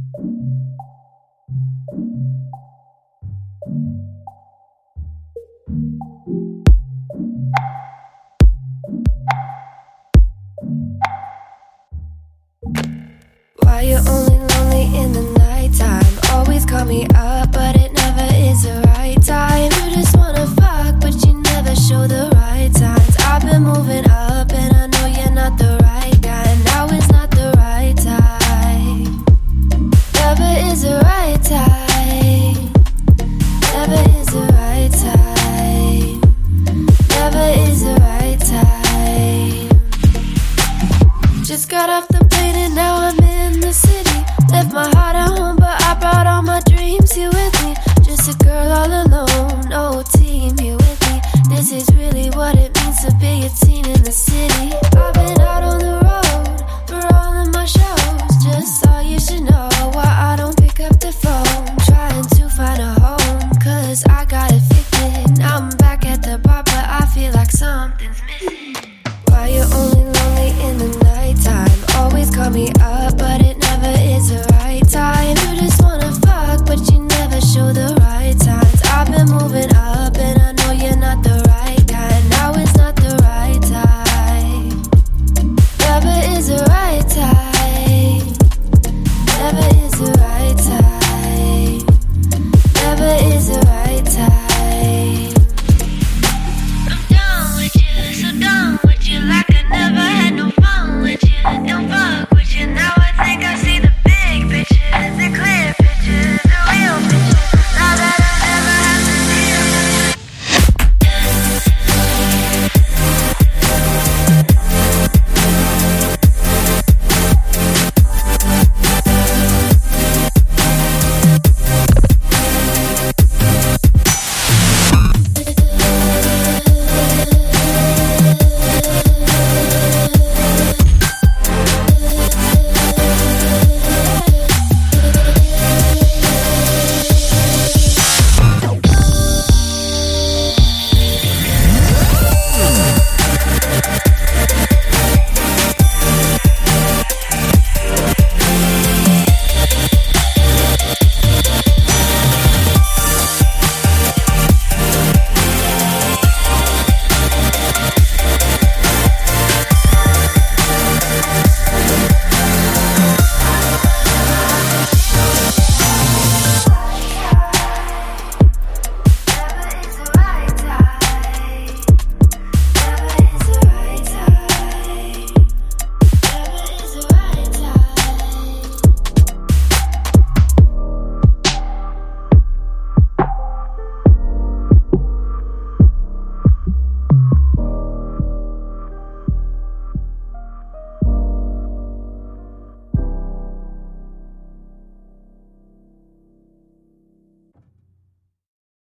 Why you only lonely in the nighttime? Always call me up, but it never is the right time. You just wanna fuck, but you never show the right signs. I've been moving up, and I know you're not the right guy. Now is not the right time. Never is the right